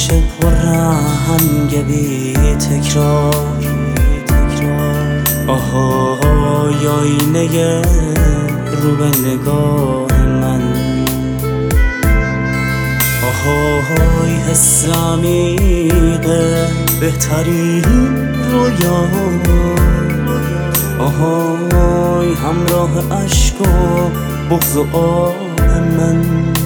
همیشه پررنگ بی تکرار. آهای آینه رو به نگاه من، آهای حس عمیق بهترین رویا، آهای همراه عشق و بغض و آه من.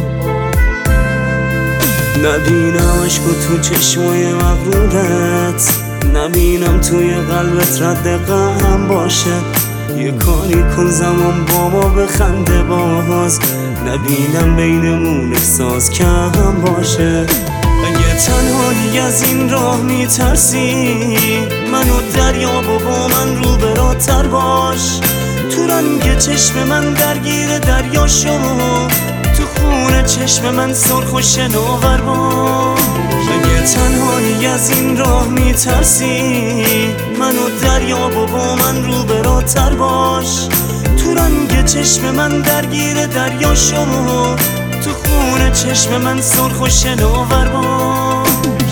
نبینم عشق تو چشمای مغرورت، نبینم توی قلبت رد غم باشه. یه کاری کن زمان با ما بخنده باز، نبینم بینمون احساس کم باشه. اگه تنهایی از این راه میترسی، منو دریاب و با من رو براتر باش. تو رنگ چشم من درگیر دریا شو، تو خون چشم من سرخ و شناور باش. اگه تنهایی از این راه میترسی، منو دریاب و با من رو براتر باش. تو رنگ چشم من درگیر دریا شو، تو خون چشم من سرخ و شناور باش.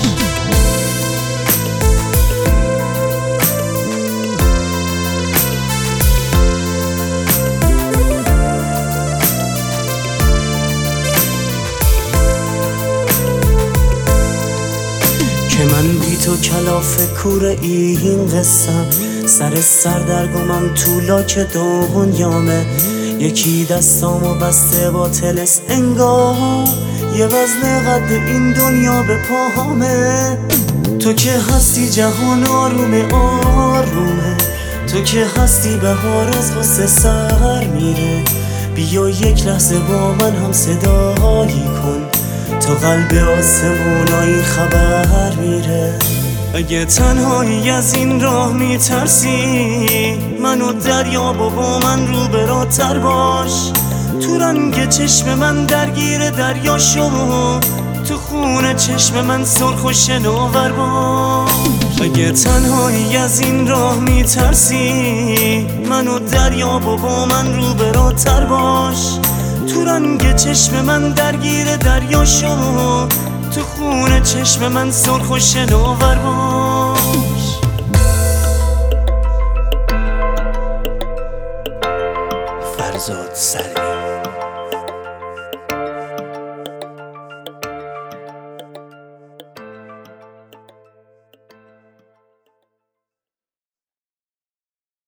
که من بی تو کلافه کور این قصم، سر سردرگمم تو لاک دنیامه. یکی دستامو بسته با طلس انگار، یه وزن قد این دنیا به پاهامه. تو که هستی جهان آرومه آرومه، تو که هستی بهار از غصه سر میره. بیا یک لحظه با من هم صدایی کن، تو قلب آسمونایی خبر میره. اگه تنهایی از این راه میترسی، منو دریاب و با من رو براتر باش. تو رنگ چشم من درگیر دریا شو، تو خون چشم من سرخ و شناور باش. اگه تنهایی از این راه میترسی، منو دریاب و با من رو براتر باش. تو رنگ چشم من درگیر دریا شو، تو خون چشم من سرخ و شناور باش. فرزاد سری